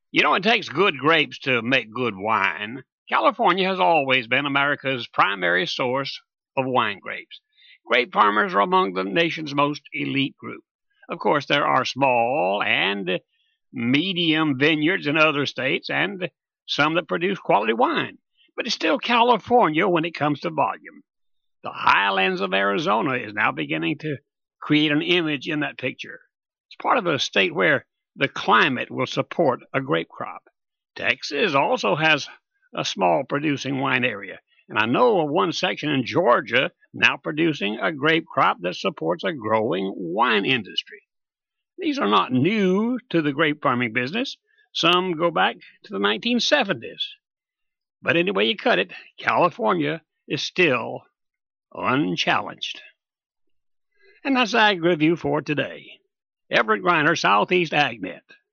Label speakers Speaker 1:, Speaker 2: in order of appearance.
Speaker 1: You know, it takes good grapes to make good wine. California has always been America's primary source of wine grapes. Grape farmers are among the nation's most elite group. Of course, there are small and medium vineyards in other states and some that produce quality wine. But it's still California when it comes to volume. The highlands of Arizona is now beginning to create an image in that picture. It's part of a state where the climate will support a grape crop. Texas also has a small producing wine area, and I know of one section in Georgia now producing a grape crop that supports a growing wine industry. These are not new to the grape farming business. Some go back to the 1970s. But any way you cut it, California is still unchallenged. And that's Ag Review for today. Everett Griner, Southeast AgNet.